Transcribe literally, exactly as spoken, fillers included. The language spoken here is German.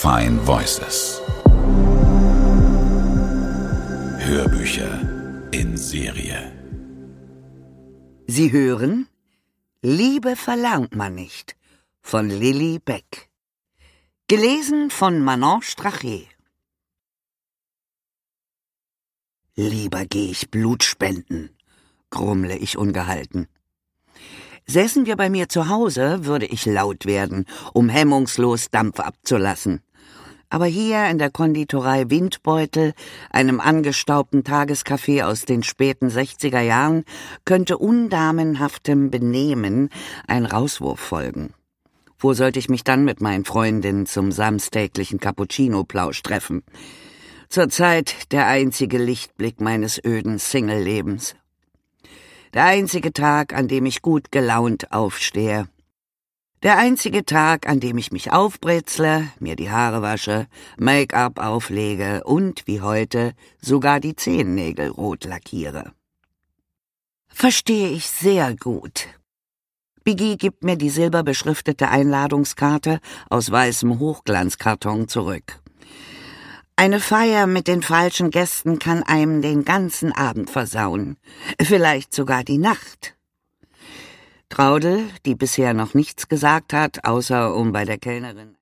Fine Voices. Hörbücher in Serie. Sie hören Liebe verlernt man nicht von Lilli Beck. Gelesen von Manon Strache. Lieber geh ich Blut spenden, grummle ich ungehalten. Säßen wir bei mir zu Hause, würde ich laut werden, um hemmungslos Dampf abzulassen. Aber hier in der Konditorei Windbeutel, einem angestaubten Tagescafé aus den späten sechziger Jahren, könnte undamenhaftem Benehmen ein Rauswurf folgen. Wo sollte ich mich dann mit meinen Freundinnen zum samstäglichen Cappuccino-Plausch treffen? Zurzeit der einzige Lichtblick meines öden Single-Lebens. Der einzige Tag, an dem ich gut gelaunt aufstehe. Der einzige Tag, an dem ich mich aufbrezle, mir die Haare wasche, Make-up auflege und, wie heute, sogar die Zehennägel rot lackiere. Verstehe ich sehr gut. Biggie gibt mir die silberbeschriftete Einladungskarte aus weißem Hochglanzkarton zurück. Eine Feier mit den falschen Gästen kann einem den ganzen Abend versauen, vielleicht sogar die Nacht. Traudel, die bisher noch nichts gesagt hat, außer um bei der Kellnerin